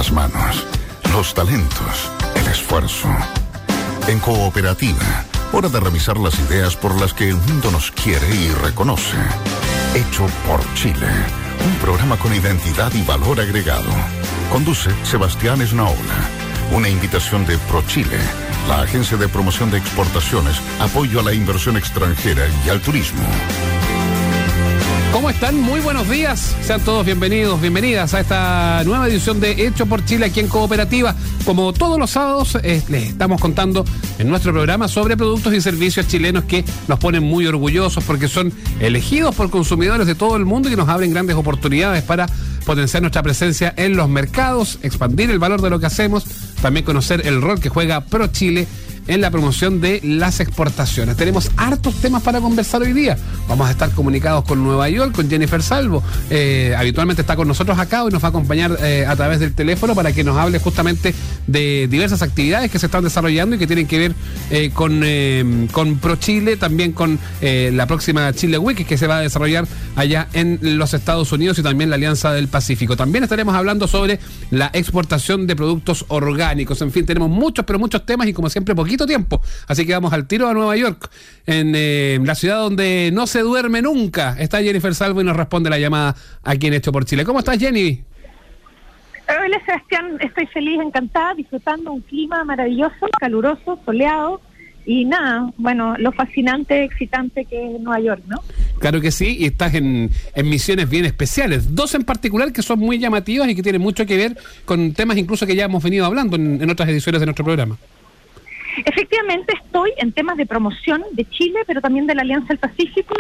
las manos, los talentos, el esfuerzo. En Cooperativa, hora de revisar las ideas por las que el mundo nos quiere y reconoce. Hecho por Chile, un programa con identidad y valor agregado. Conduce Sebastián Esnaola. Una invitación de ProChile, la agencia de promoción de exportaciones, apoyo a la inversión extranjera y al turismo. ¿Cómo están? Muy buenos días. Sean todos bienvenidos, bienvenidas a esta nueva edición de Hecho por Chile aquí en Cooperativa. Como todos los sábados, les estamos contando en nuestro programa sobre productos y servicios chilenos que nos ponen muy orgullosos porque son elegidos por consumidores de todo el mundo y que nos abren grandes oportunidades para potenciar nuestra presencia en los mercados, expandir el valor de lo que hacemos, también conocer el rol que juega ProChile en la promoción de las exportaciones. Tenemos hartos temas para conversar hoy día. Vamos a estar comunicados con Nueva York, con Jennifer Salvo. Habitualmente está con nosotros acá y nos va a acompañar a través del teléfono para que nos hable justamente de diversas actividades que se están desarrollando y que tienen que ver con ProChile, también con la próxima Chile Week que se va a desarrollar allá en los Estados Unidos y también la Alianza del Pacífico. También estaremos hablando sobre la exportación de productos orgánicos. En fin, tenemos muchos, pero muchos temas y como siempre poquito tiempo, así que vamos al tiro a Nueva York, en la ciudad donde no se duerme nunca. Está Jennifer Salvo y nos responde la llamada aquí en Hecho por Chile. ¿Cómo estás, Jenny? Hola, Sebastián, estoy feliz, encantada, disfrutando un clima maravilloso, caluroso, soleado y nada, bueno, lo fascinante, excitante que es Nueva York, ¿no? Claro que sí, y estás en misiones bien especiales, dos en particular que son muy llamativas y que tienen mucho que ver con temas incluso que ya hemos venido hablando en otras ediciones de nuestro programa. Efectivamente estoy en temas de promoción de Chile, pero también de la Alianza del Pacífico.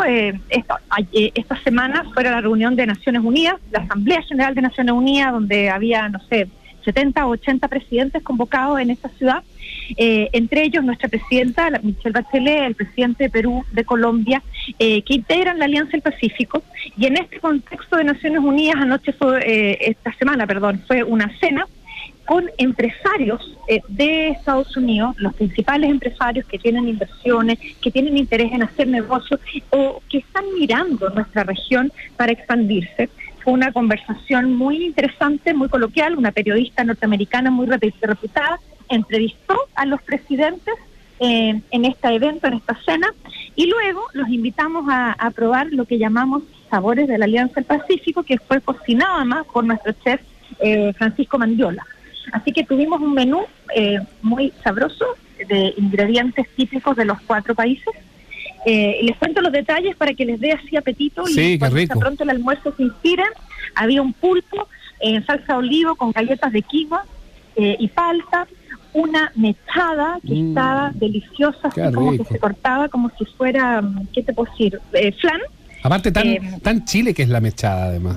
Esta semana fue la reunión de Naciones Unidas, la Asamblea General de Naciones Unidas, donde había, 70 o 80 presidentes convocados en esta ciudad, entre ellos nuestra presidenta, Michelle Bachelet, el presidente de Perú, de Colombia, que integran la Alianza del Pacífico. Y en este contexto de Naciones Unidas, esta semana fue una cena con empresarios de Estados Unidos, los principales empresarios que tienen inversiones, que tienen interés en hacer negocios o que están mirando nuestra región para expandirse. Fue una conversación muy interesante, muy coloquial. Una periodista norteamericana muy reputada entrevistó a los presidentes en este evento, en esta cena, y luego los invitamos a probar lo que llamamos Sabores de la Alianza del Pacífico, que fue cocinado además por nuestro chef Francisco Mandiola. Así que tuvimos un menú muy sabroso de ingredientes típicos de los 4 países. Les cuento los detalles para que les dé así apetito. Sí, y cuando qué rico. pronto el almuerzo se inspiren. Había un pulpo en salsa de olivo con galletas de quinoa y palta, una mechada que estaba deliciosa, así como que se cortaba como si fuera, ¿qué te puedo decir? Flan. Aparte tan Chile que es la mechada además.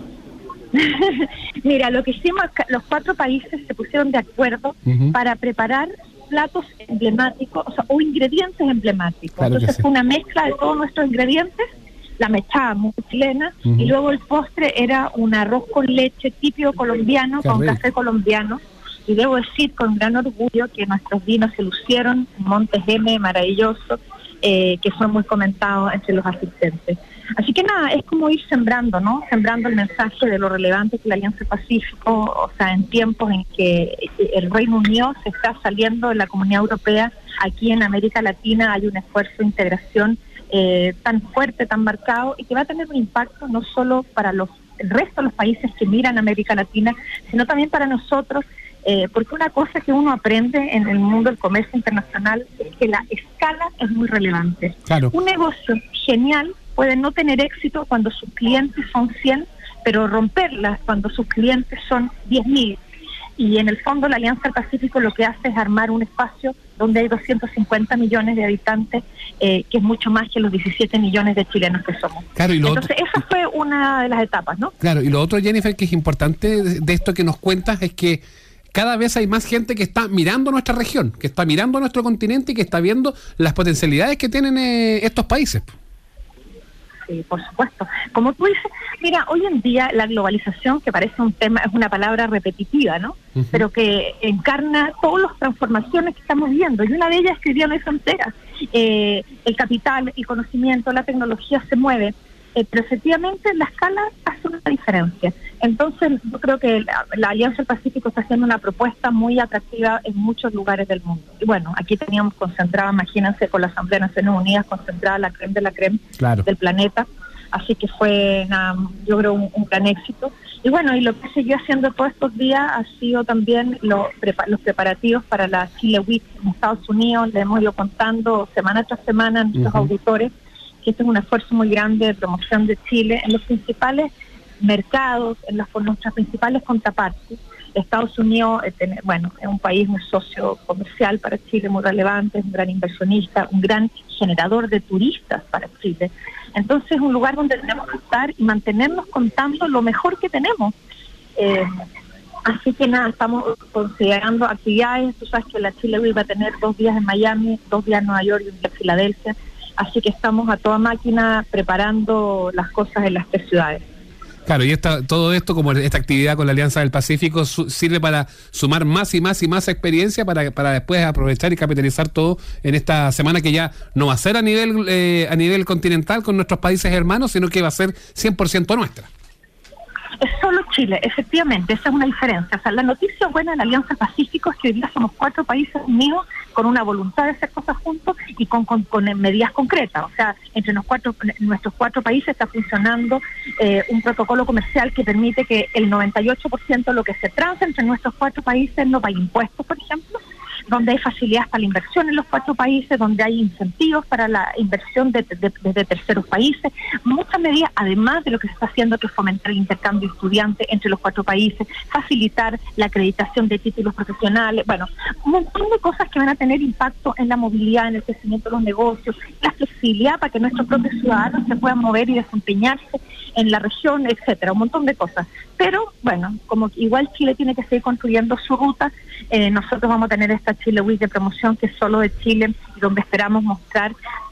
Mira, lo que hicimos, los 4 países se pusieron de acuerdo para preparar platos emblemáticos, o ingredientes emblemáticos. Claro. Entonces fue una mezcla de todos nuestros ingredientes, la mechada muy chilena, y luego el postre era un arroz con leche típico colombiano, con café colombiano. Y debo decir con gran orgullo que nuestros vinos se lucieron, Montes M, maravilloso, que fue muy comentado entre los asistentes. Así que nada, es como ir sembrando, ¿no? Sembrando el mensaje de lo relevante que la Alianza del Pacífico, o sea, en tiempos en que el Reino Unido se está saliendo de la Comunidad Europea, aquí en América Latina hay un esfuerzo de integración tan fuerte, tan marcado, y que va a tener un impacto no solo para el resto de los países que miran a América Latina, sino también para nosotros, porque una cosa que uno aprende en el mundo del comercio internacional es que la escala es muy relevante. Claro. Un negocio genial puede no tener éxito cuando sus clientes son 100, pero romperla cuando sus clientes son 10.000. Y en el fondo la Alianza del Pacífico lo que hace es armar un espacio donde hay 250 millones de habitantes, que es mucho más que los 17 millones de chilenos que somos. Claro, entonces esa fue una de las etapas, ¿no? Claro, y lo otro, Jennifer, que es importante de esto que nos cuentas es que cada vez hay más gente que está mirando nuestra región, que está mirando nuestro continente y que está viendo las potencialidades que tienen estos países. Sí, por supuesto. Como tú dices, mira, hoy en día la globalización, que parece un tema, es una palabra repetitiva, ¿no? Pero que encarna todas las transformaciones que estamos viendo, y una de ellas es que hoy día no hay fronteras. El capital, el conocimiento, la tecnología se mueve. pero efectivamente la escala hace una diferencia. Entonces yo creo que la Alianza del Pacífico está haciendo una propuesta muy atractiva en muchos lugares del mundo. Y bueno, aquí teníamos concentrada, imagínense, con la Asamblea de Naciones Unidas, concentrada la creme de la creme del planeta. Así que fue, yo creo, un gran éxito. Y bueno, y lo que seguí haciendo todos estos días ha sido también los preparativos para la Chile Week en Estados Unidos. Le hemos ido contando semana tras semana a nuestros auditores que este es un esfuerzo muy grande de promoción de Chile en los principales mercados, en nuestras principales contrapartes. Estados Unidos, es un país, un socio comercial para Chile muy relevante, es un gran inversionista, un gran generador de turistas para Chile. Entonces es un lugar donde tenemos que estar y mantenernos contando lo mejor que tenemos. Así que nada, estamos considerando actividades. Tú sabes que la Chile Week va a tener 2 días en Miami, 2 días en Nueva York y 1 día en Filadelfia. Así que estamos a toda máquina preparando las cosas en las 3 ciudades. Claro, y todo esto, como esta actividad con la Alianza del Pacífico, sirve para sumar más y más y más experiencia para después aprovechar y capitalizar todo en esta semana que ya no va a ser a nivel continental con nuestros países hermanos, sino que va a ser 100% nuestra. Es solo Chile, efectivamente, esa es una diferencia. O sea, la noticia buena de la Alianza Pacífico es que hoy día somos 4 países unidos con una voluntad de hacer cosas juntos y con medidas concretas. O sea, entre nuestros 4 países está funcionando un protocolo comercial que permite que el 98% de lo que se transa entre nuestros 4 países no pague impuestos, por ejemplo, donde hay facilidades para la inversión en los 4 países, donde hay incentivos para la inversión desde terceros países, muchas medidas, además de lo que se está haciendo, que es fomentar el intercambio de estudiantes entre los 4 países, facilitar la acreditación de títulos profesionales, bueno, un montón de cosas que van a tener impacto en la movilidad, en el crecimiento de los negocios, la flexibilidad para que nuestros propios ciudadanos se puedan mover y desempeñarse en la región, etcétera, un montón de cosas. Pero, bueno, como igual Chile tiene que seguir construyendo su ruta, nosotros vamos a tener esta Chile Week de promoción que es solo de Chile, donde esperamos mostrar,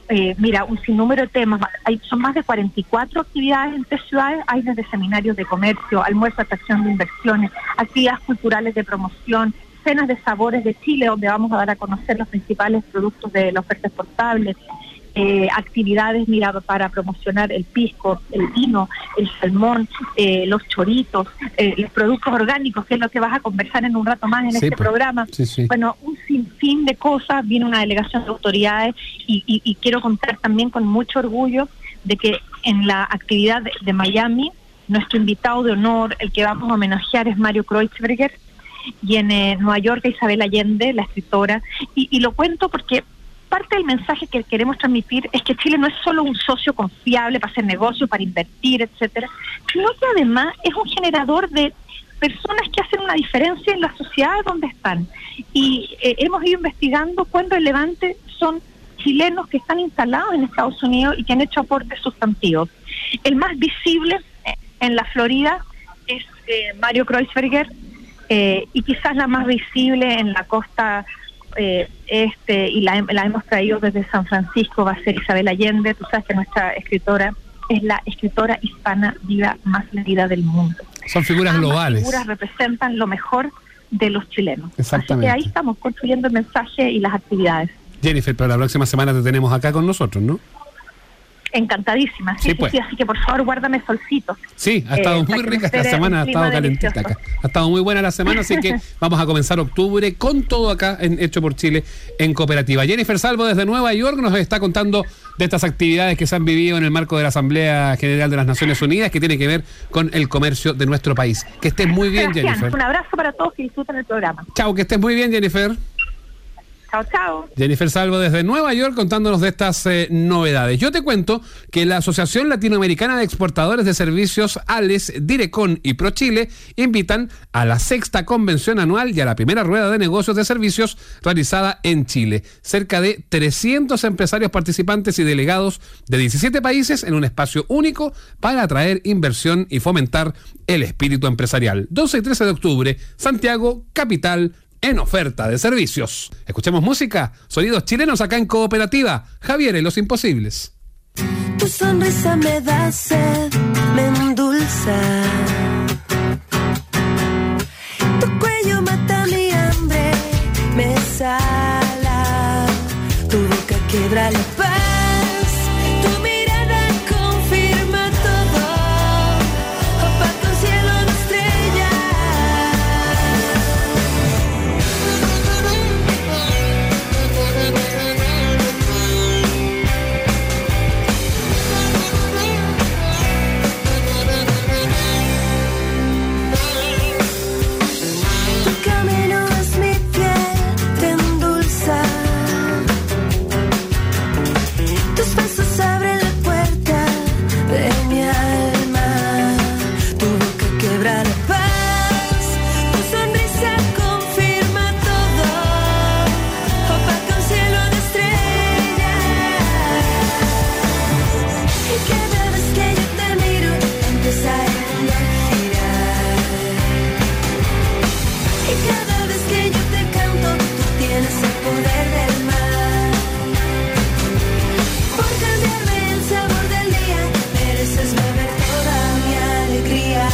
un sinnúmero de temas. Son más de 44 actividades en 3 ciudades, hay desde seminarios de comercio, almuerzo de atracción de inversiones, actividades culturales de promoción, cenas de sabores de Chile, donde vamos a dar a conocer los principales productos de la oferta exportable, actividades para promocionar el pisco, el vino, el salmón, los choritos, los productos orgánicos, que es lo que vas a conversar en un rato más en este programa. Sí. Bueno, un sinfín de cosas. Viene una delegación de autoridades y quiero contar también con mucho orgullo de que en la actividad de Miami, nuestro invitado de honor, el que vamos a homenajear, es Mario Kreuzberger, y en Nueva York Isabel Allende, la escritora, y lo cuento porque parte del mensaje que queremos transmitir es que Chile no es solo un socio confiable para hacer negocios, para invertir, etcétera, sino que además es un generador de personas que hacen una diferencia en las sociedades donde están. Y hemos ido investigando cuán relevantes son chilenos que están instalados en Estados Unidos y que han hecho aportes sustantivos. El más visible en la Florida es Mario Kreuzberger, y quizás la más visible en la costa y la hemos traído desde San Francisco, va a ser Isabel Allende. Tú sabes que nuestra escritora es la escritora hispana viva más leída del mundo. Son figuras globales. Las figuras representan lo mejor de los chilenos. Exactamente. Así que ahí estamos construyendo el mensaje y las actividades. Jennifer, pero la próxima semana te tenemos acá con nosotros, ¿no? Encantadísima, sí, así que por favor guárdame solcito. Sí, ha estado muy rica esta semana, ha estado calentita acá. Ha estado muy buena la semana, así que vamos a comenzar octubre con todo acá en Hecho por Chile en Cooperativa. Jennifer Salvo desde Nueva York nos está contando de estas actividades que se han vivido en el marco de la Asamblea General de las Naciones Unidas, que tiene que ver con el comercio de nuestro país. Que estés muy bien, gracias, Jennifer. Un abrazo para todos que disfruten el programa. Chao, que estés muy bien, Jennifer. Chao, chao. Jennifer Salvo desde Nueva York contándonos de estas novedades. Yo te cuento que la Asociación Latinoamericana de Exportadores de Servicios, ALES, Direcon y ProChile invitan a la 6ª convención anual y a la primera rueda de negocios de servicios realizada en Chile. Cerca de 300 empresarios participantes y delegados de 17 países en un espacio único para atraer inversión y fomentar el espíritu empresarial. 12 y 13 de octubre, Santiago, capital, en oferta de servicios. Escuchemos música, sonidos chilenos acá en Cooperativa. Javier y los Imposibles. Tu sonrisa me da sed, me endulza. Tu cuello mata mi hambre, me sala. Tu boca quiebra la paz, tu mirada confirma cada vez que yo te canto, tú tienes el poder del mar. Por cambiarme el sabor del día, mereces beber toda mi alegría.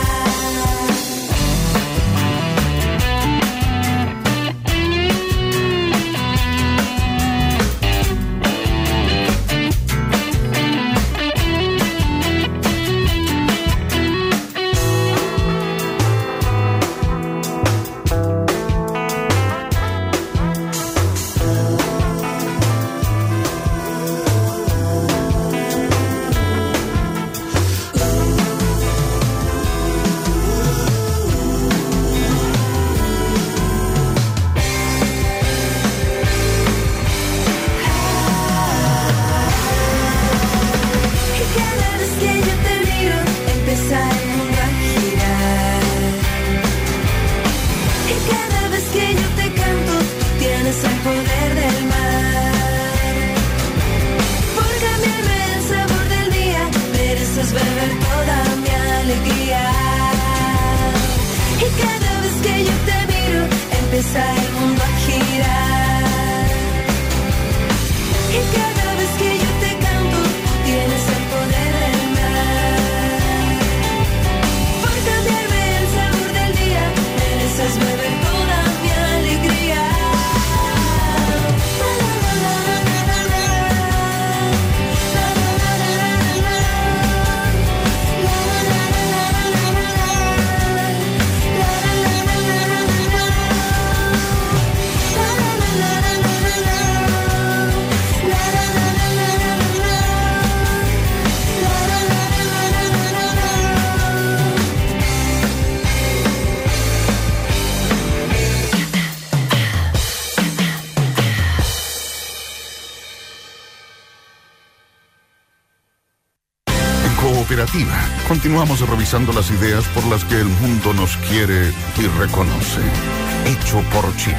Cooperativa. Continuamos revisando las ideas por las que el mundo nos quiere y reconoce. Hecho por Chile.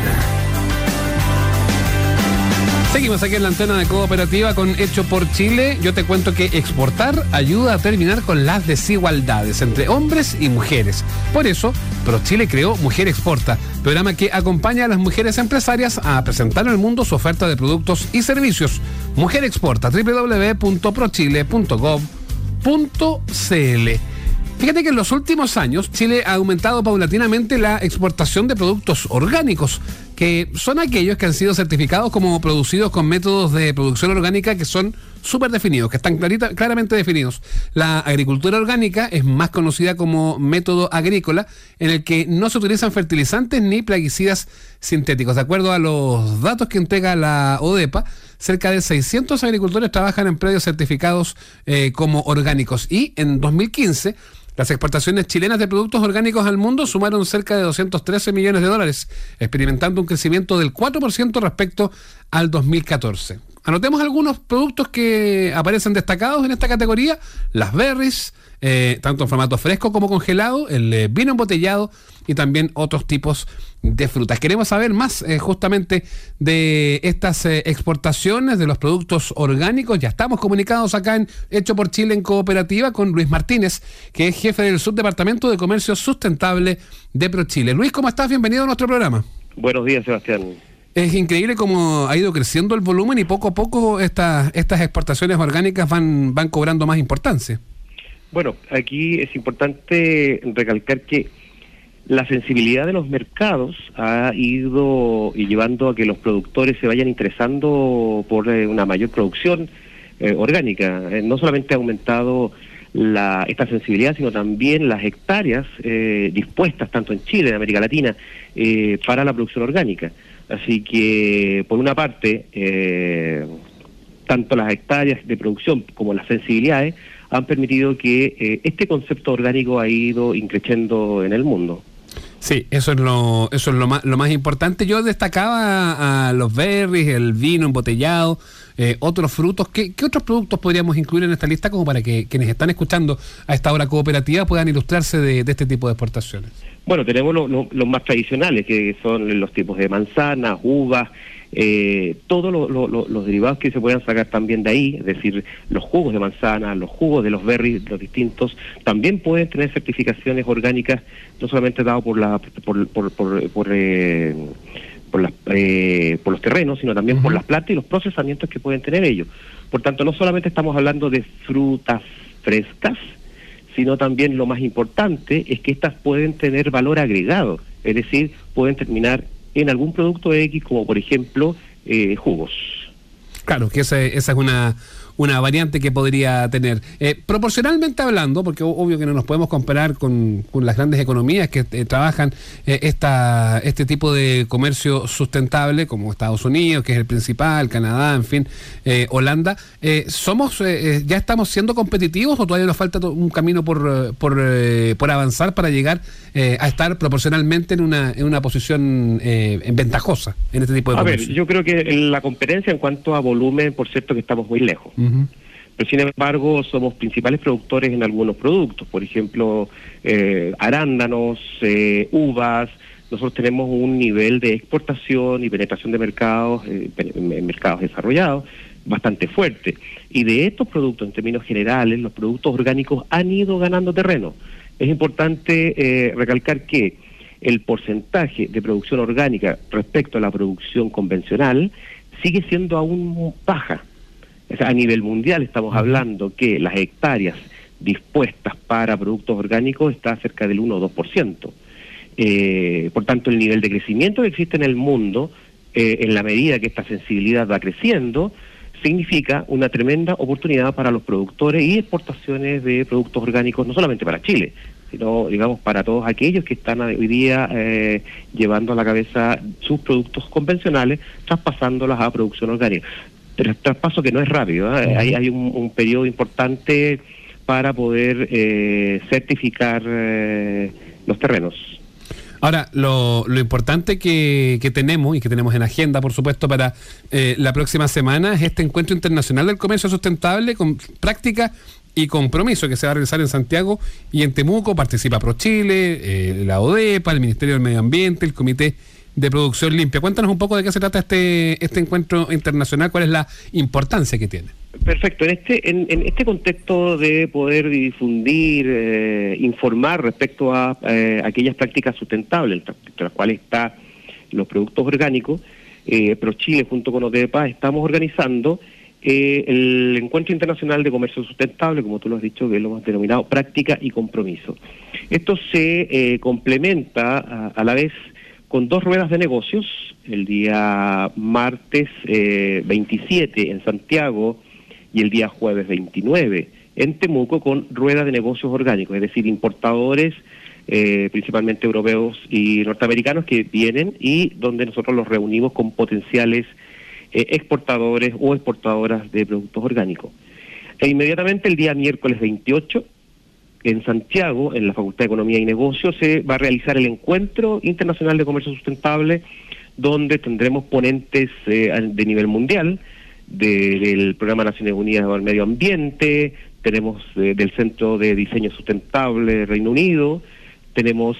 Seguimos aquí en la antena de Cooperativa con Hecho por Chile. Yo te cuento que exportar ayuda a terminar con las desigualdades entre hombres y mujeres. Por eso, ProChile creó Mujer Exporta, programa que acompaña a las mujeres empresarias a presentar al mundo su oferta de productos y servicios. Mujer Exporta, www.prochile.gov.cl. Fíjate que en los últimos años Chile ha aumentado paulatinamente la exportación de productos orgánicos, que son aquellos que han sido certificados como producidos con métodos de producción orgánica que son súper definidos, que están claramente definidos. La agricultura orgánica es más conocida como método agrícola, en el que no se utilizan fertilizantes ni plaguicidas sintéticos. De acuerdo a los datos que entrega la ODEPA, cerca de 600 agricultores trabajan en predios certificados como orgánicos, y en 2015 las exportaciones chilenas de productos orgánicos al mundo sumaron cerca de 213 millones de dólares, experimentando un crecimiento del 4% respecto al 2014. Anotemos algunos productos que aparecen destacados en esta categoría: las berries, tanto en formato fresco como congelado, el vino embotellado y también otros tipos de frutas. Queremos saber más justamente de estas exportaciones de los productos orgánicos. Ya estamos comunicados acá en Hecho por Chile en Cooperativa con Luis Martínez, que es jefe del Subdepartamento de Comercio Sustentable de ProChile. Luis, ¿cómo estás? Bienvenido a nuestro programa. Buenos días, Sebastián. Es increíble cómo ha ido creciendo el volumen y poco a poco estas exportaciones orgánicas van cobrando más importancia. Bueno, aquí es importante recalcar que la sensibilidad de los mercados ha ido llevando a que los productores se vayan interesando por una mayor producción orgánica. No solamente ha aumentado esta sensibilidad, sino también las hectáreas dispuestas, tanto en Chile, en América Latina, para la producción orgánica. Así que, por una parte, tanto las hectáreas de producción como las sensibilidades han permitido que este concepto orgánico ha ido increciendo en el mundo. Sí, eso es lo más importante. Yo destacaba a los berries, el vino embotellado, otros frutos. ¿Qué otros productos podríamos incluir en esta lista como para que quienes están escuchando a esta hora cooperativa puedan ilustrarse de este tipo de exportaciones? Bueno, tenemos los más tradicionales, que son los tipos de manzanas, uvas, todos los derivados que se puedan sacar también de ahí, es decir, los jugos de manzana, los jugos de los berries, los distintos, también pueden tener certificaciones orgánicas, no solamente dado por los terrenos, sino también por las plantas y los procesamientos que pueden tener ellos. Por tanto, no solamente estamos hablando de frutas frescas, sino también lo más importante es que estas pueden tener valor agregado, es decir, pueden terminar en algún producto X, como por ejemplo jugos. Claro, que esa es una variante que podría tener. Proporcionalmente hablando, porque obvio que no nos podemos comparar con las grandes economías que trabajan este tipo de comercio sustentable, como Estados Unidos, que es el principal, Canadá, en fin, Holanda. ¿Ya estamos siendo competitivos o todavía nos falta un camino por avanzar para llegar a estar proporcionalmente en una posición ventajosa en este tipo de comercio? A ver, yo creo que la competencia en cuanto a volumen, por cierto que estamos muy lejos. Pero sin embargo somos principales productores en algunos productos, por ejemplo arándanos, uvas. Nosotros tenemos un nivel de exportación y penetración de mercados, en mercados desarrollados, bastante fuerte. Y de estos productos, en términos generales, los productos orgánicos han ido ganando terreno. Es importante recalcar que el porcentaje de producción orgánica respecto a la producción convencional sigue siendo aún baja. O sea, a nivel mundial estamos hablando que las hectáreas dispuestas para productos orgánicos está cerca del 1 o 2%. Por tanto, el nivel de crecimiento que existe en el mundo, en la medida que esta sensibilidad va creciendo, significa una tremenda oportunidad para los productores y exportaciones de productos orgánicos, no solamente para Chile, sino, digamos, para todos aquellos que están hoy día llevando a la cabeza sus productos convencionales, traspasándolas a producción orgánica. Pero el traspaso que no es rápido, hay un periodo importante para poder certificar los terrenos. Ahora, lo importante que tenemos, y que tenemos en agenda, por supuesto, para la próxima semana, es este Encuentro Internacional del Comercio Sustentable con práctica y compromiso que se va a realizar en Santiago y en Temuco. Participa ProChile, la ODEPA, el Ministerio del Medio Ambiente, el Comité de Producción Limpia. Cuéntanos un poco de qué se trata este encuentro internacional, cuál es la importancia que tiene. Perfecto. En este contexto de poder difundir, informar respecto a aquellas prácticas sustentables, entre las cuales están los productos orgánicos, ProChile junto con ODEPA estamos organizando el Encuentro Internacional de Comercio Sustentable, como tú lo has dicho, que lo hemos denominado práctica y compromiso. Esto se complementa a la vez con 2 ruedas de negocios, el día martes 27 en Santiago y el día jueves 29 en Temuco, con rueda de negocios orgánicos, es decir, importadores principalmente europeos y norteamericanos que vienen y donde nosotros los reunimos con potenciales exportadores o exportadoras de productos orgánicos. E inmediatamente el día miércoles 28 en Santiago, en la Facultad de Economía y Negocios, se va a realizar el Encuentro Internacional de Comercio Sustentable, donde tendremos ponentes de nivel mundial, del Programa Naciones Unidas para el Medio Ambiente, tenemos del Centro de Diseño Sustentable Reino Unido, tenemos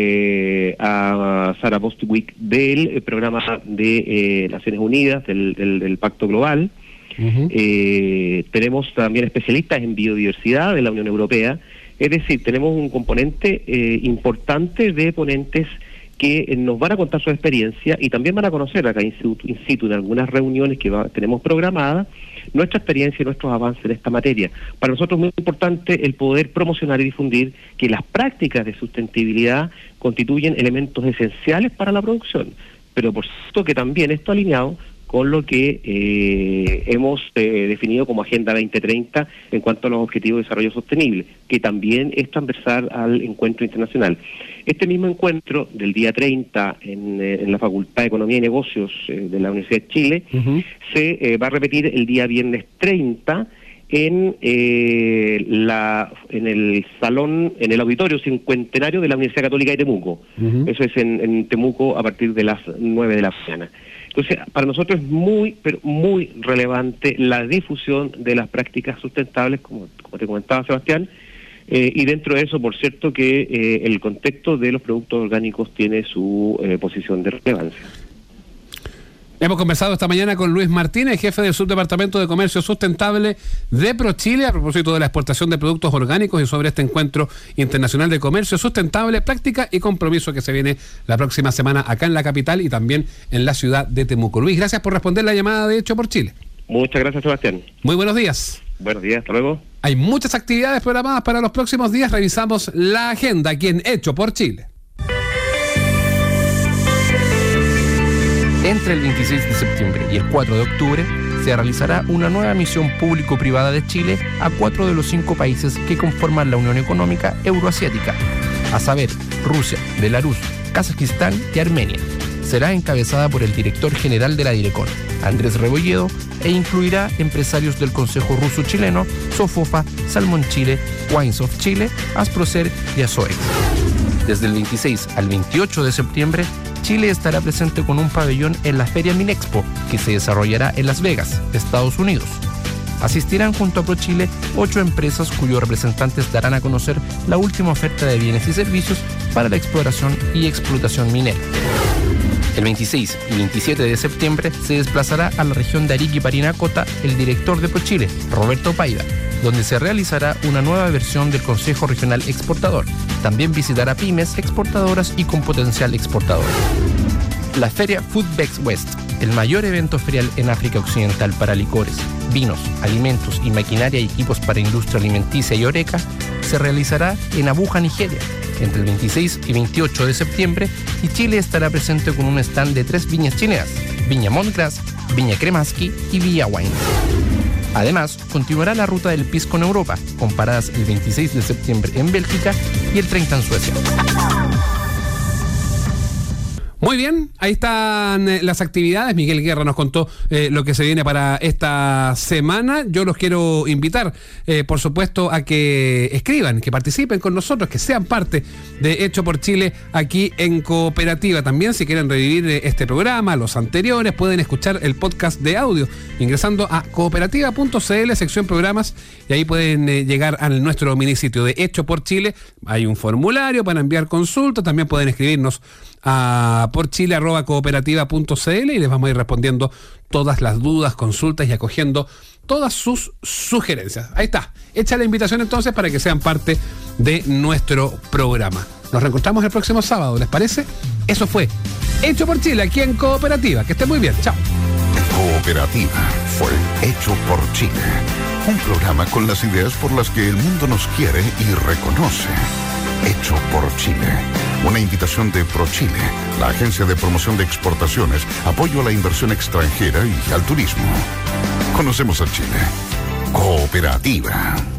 a Sarah Bostwick del Programa de Naciones Unidas, del Pacto Global. Tenemos también especialistas en biodiversidad de la Unión Europea. Es decir, tenemos un componente importante de ponentes que nos van a contar su experiencia y también van a conocer acá in situ en algunas reuniones que tenemos programadas nuestra experiencia y nuestros avances en esta materia. Para nosotros es muy importante el poder promocionar y difundir que las prácticas de sustentabilidad constituyen elementos esenciales para la producción, pero por supuesto que también esto alineado con lo que hemos definido como Agenda 2030 en cuanto a los Objetivos de Desarrollo Sostenible, que también es transversal al encuentro internacional. Este mismo encuentro del día 30 en la Facultad de Economía y Negocios de la Universidad de Chile se va a repetir el día viernes 30 en el salón, en el auditorio cincuentenario de la Universidad Católica de Temuco. Eso es en Temuco a partir de las 9 de la mañana. Entonces, para nosotros es muy, pero muy relevante la difusión de las prácticas sustentables, como te comentaba Sebastián, y dentro de eso, por cierto, que el contexto de los productos orgánicos tiene su posición de relevancia. Hemos conversado esta mañana con Luis Martínez, jefe del Subdepartamento de Comercio Sustentable de ProChile, a propósito de la exportación de productos orgánicos y sobre este encuentro internacional de comercio sustentable, práctica y compromiso que se viene la próxima semana acá en la capital y también en la ciudad de Temuco. Luis, gracias por responder la llamada de Hecho por Chile. Muchas gracias, Sebastián. Muy buenos días. Buenos días, hasta luego. Hay muchas actividades programadas para los próximos días. Revisamos la agenda aquí en Hecho por Chile. Entre el 26 de septiembre y el 4 de octubre se realizará una nueva misión público-privada de Chile a 4 de los 5 países que conforman la Unión Económica Euroasiática, a saber, Rusia, Belarus, Kazajistán y Armenia. Será encabezada por el director general de la Direcon, Andrés Rebolledo, e incluirá empresarios del Consejo Ruso-Chileno, Sofofa, Salmón Chile, Wines of Chile, Asprocer y Azoex. Desde el 26 al 28 de septiembre, Chile estará presente con un pabellón en la Feria Minexpo, que se desarrollará en Las Vegas, Estados Unidos. Asistirán junto a ProChile 8 empresas cuyos representantes darán a conocer la última oferta de bienes y servicios para la exploración y explotación minera. El 26 y 27 de septiembre se desplazará a la región de Arica y Parinacota el director de ProChile, Roberto Paiva, donde se realizará una nueva versión del Consejo Regional Exportador. También visitará pymes exportadoras y con potencial exportador. La Feria Foodbex West, el mayor evento ferial en África Occidental para licores, vinos, alimentos y maquinaria y equipos para industria alimenticia y horeca, se realizará en Abuja, Nigeria, entre el 26 y 28 de septiembre, y Chile estará presente con un stand de 3 viñas chilenas: Viña Montgras, Viña Kremaski y Viña Wines. Además, continuará la ruta del pisco en Europa, con paradas el 26 de septiembre en Bélgica y el 30 en Suecia. Muy bien, ahí están las actividades. Miguel Guerra nos contó lo que se viene para esta semana. Yo los quiero invitar, por supuesto, a que escriban, que participen con nosotros, que sean parte de Hecho por Chile aquí en Cooperativa. También, si quieren revivir este programa, los anteriores, pueden escuchar el podcast de audio ingresando a cooperativa.cl, sección programas, y ahí pueden llegar a nuestro minisitio de Hecho por Chile. Hay un formulario para enviar consultas. También pueden escribirnos a porchile@cooperativa.cl y les vamos a ir respondiendo todas las dudas, consultas y acogiendo todas sus sugerencias. Ahí está, hecha la invitación entonces para que sean parte de nuestro programa. Nos reencontramos el próximo sábado, ¿les parece? Eso fue Hecho por Chile aquí en Cooperativa. Que estén muy bien, chao. Cooperativa fue Hecho por Chile, un programa con las ideas por las que el mundo nos quiere y reconoce. Hecho por Chile. Una invitación de ProChile, la agencia de promoción de exportaciones, apoyo a la inversión extranjera y al turismo. Conocemos a Chile. Cooperativa.